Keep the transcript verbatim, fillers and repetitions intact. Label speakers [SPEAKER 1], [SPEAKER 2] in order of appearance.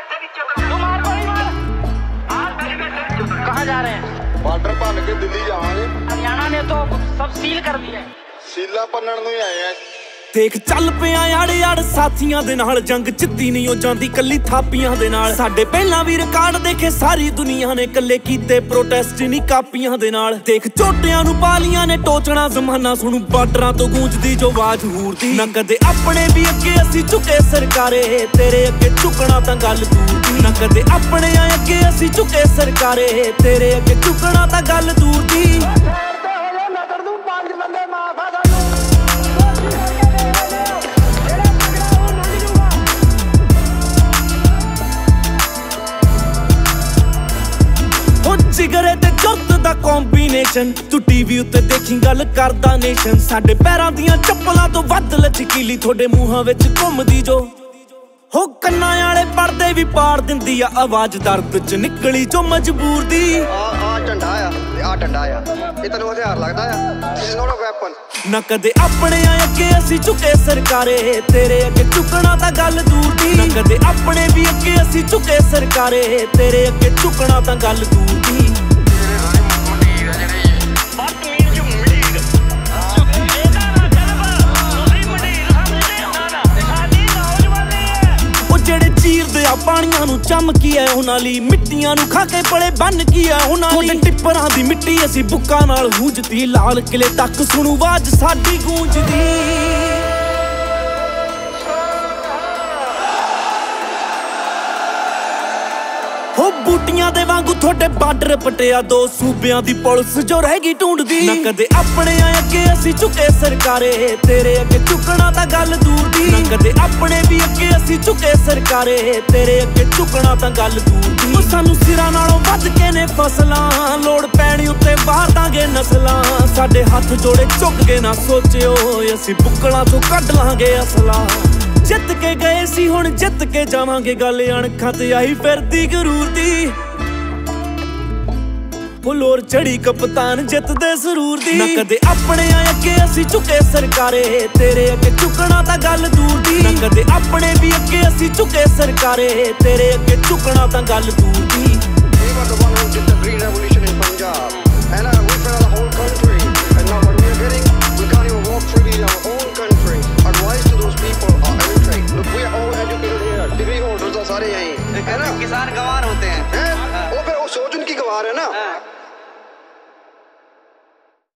[SPEAKER 1] कहाँ जा रहे हैं?
[SPEAKER 2] बॉर्डर भन के दिल्ली जावांगे।
[SPEAKER 1] हरियाणा ने तो सब सील कर दिया है।
[SPEAKER 2] सीला भनन नूं ही आए हैं।
[SPEAKER 3] देख चल पिया आड़े आड़ साथियां दे नाल जंग जित्ती नहीं हो जांदी कल्ली थापियां दे नाल साडे पहला भी रिकार्ड देखे सारी दुनिया ने कल्ले कीते प्रोटेस्ट नहीं कापियां दे नाल देख चोटियां नूं पालियां ने टोचना जमाना सुणू बार्डरां तो गूंजदी जो आवाज हूर दी ना कदे अपने भी अगे असी झुके सरकारे तेरे अगे झुकना तां गल दूर दी ना कदे अपने अगे असी झुके सरकारे तेरे अगे झुकना तां गल दूर दी। जिगरे ते जुर्त दा कॉम्बिनेशन तू टीवी उत्ते देखी गल करदा नेशन साडे पैरां दियां चप्पलां तो वध लचकीली थोड़े मूहां विच घुमदी जो हो कन्नां आले पर्दे भी पाड़ दिंदी आ आवाज दर्द च निकली जो मजबूर दी।
[SPEAKER 2] आ आ डंडा आ ते आ डंडा आ ये तैनूं हथियार लगदा आ इट्स नॉट अ वेपन
[SPEAKER 3] ना कदे अपने अगे असी झुके सरकारे तेरे अगे झुकना तां गल दूर दी ना कदे अपने भी अगे असी झुके सरकारे तेरे अगे झुकना तां गल दूर दी। पानियां नूं चमकी है उन्हां लई मिट्टियां नूं खा के पले बन की है उन्हां लई टिप्परां दी मिट्टी असी बुक्कां नाल गूंजदी लाल किले तक सुणू आवाज साडी गूंजदी। हो बूटियां दे वांगू थोड़े बार्डर पटिया दो सूबियां दी पुलिस जो रहेगी ढूंढदी ना कदे अपने अगे असी झुके सरकारे तेरे अगे झुकना तां गल दूर दी ना कदे अपने भी अगे असी झुके सरकारे तेरे अगे झुकना तां गल दूर दी। सानू सिरां नालों वध के ने फसलां लोड़ पैणी उत्ते वार दांगे नस्लां साडे हत्थ जोड़े झुक के ना सोचियो असी बुक्कलां चों कढ लांगे असला जित के गए सी हुण जित के जावांगे गल अणखां ते आई फिरदी गरूर दी फुलोर चढ़ी कप्तान जित दे सरूर दी ना कदे अपने अगे असी झुके सरकारे तेरे अगे झुकना तां गल दूर दी ना कदे अपने भी अगे असी झुके सरकारे तेरे अगे झुकना तां गल दूर दी।
[SPEAKER 2] We were the one who did the green revolution in Punjab.